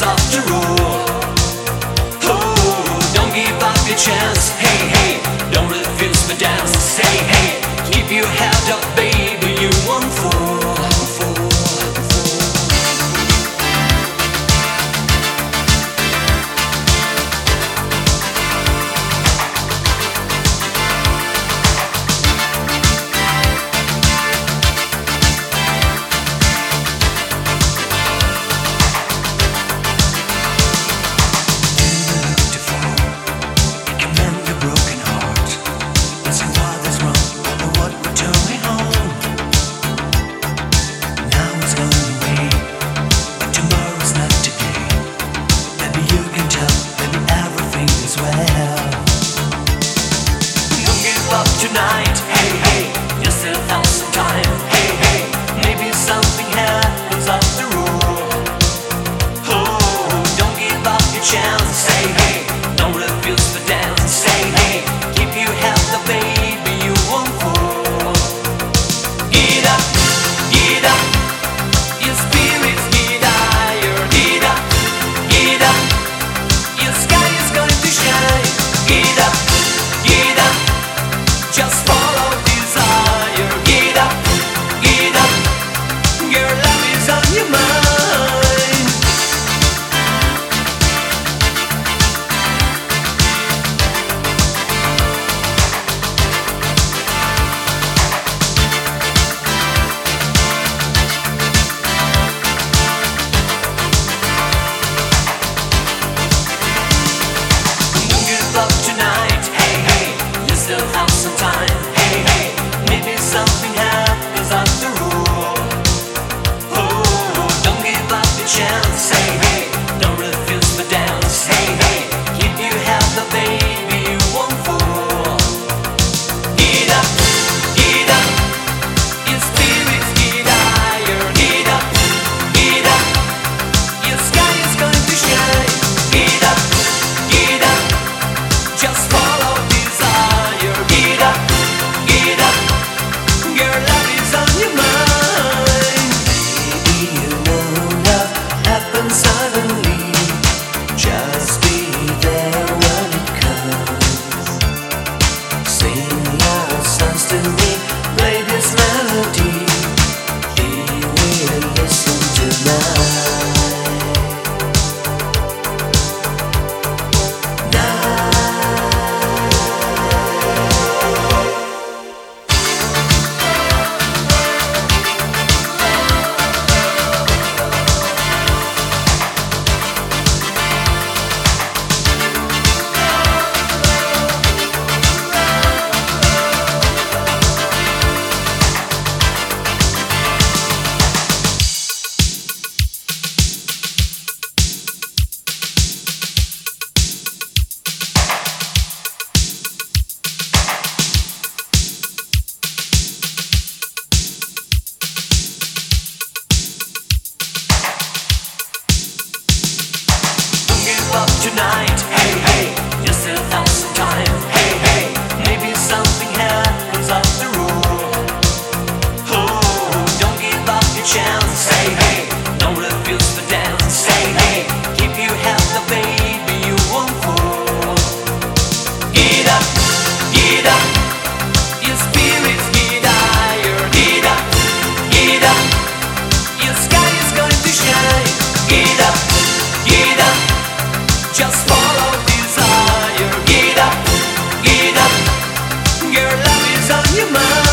'cause after all, oh, don't give up your chance. Hey, hey, don't refuse the dance. Say, hey, keep your head up, baby, you won't fall. Tonight, hey, hey, you still have some time. Hey, hey, maybe something happens after all. Oh, don't give up your chance. Say, hey, don't refuse the dance. Say, hey, keep your head up, baby, you won't fall. Get up, your spirits get higher. Get up, your sky is going to shine. Get up, just follow desire. Get up, your love is on your mind. Don't give up tonight. Hey, hey, you still have some time. Hey, hey, maybe something happens after all. Oh, don't give up the chance. Say, hey, don't refuse the dance. Hey, hey, keep your head up, baby, you won't fall. Get up, your spirits get higher. Get up, your sky is going to shine. Get up, just follow desire. Get up, your love is on your mind. Baby, you know love happens suddenly. Just be there when it comes. Sing your songs to me, play this melody. He will listen tonight. Up tonight, hey, hey, you still have some time. Hey, hey, maybe something happens after all. Oh, don't give up your chance. Say, hey, don't refuse the dance. Say, hey, keep your head up, baby, you won't fall. Get up, your spirits get higher. Get up, your sky is going to shine. Get up, just follow desire. Get up, your love is on your mind.